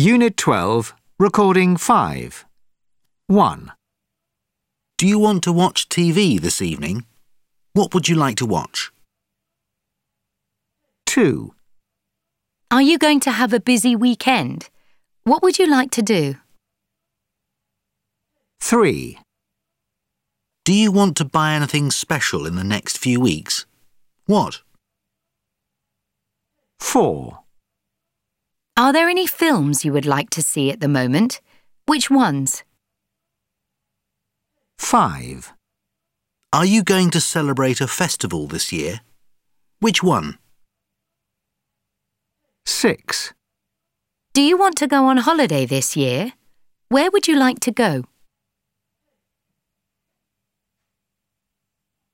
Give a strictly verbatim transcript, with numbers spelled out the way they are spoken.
Unit twelve, Recording five. one. Do you want to watch T V this evening? What would you like to watch? two. Are you going to have a busy weekend? What would you like to do? three. Do you want to buy anything special in the next few weeks? What? four. Are there any films you would like to see at the moment? Which ones? five. Are you going to celebrate a festival this year? Which one? six. Do you want to go on holiday this year? Where would you like to go?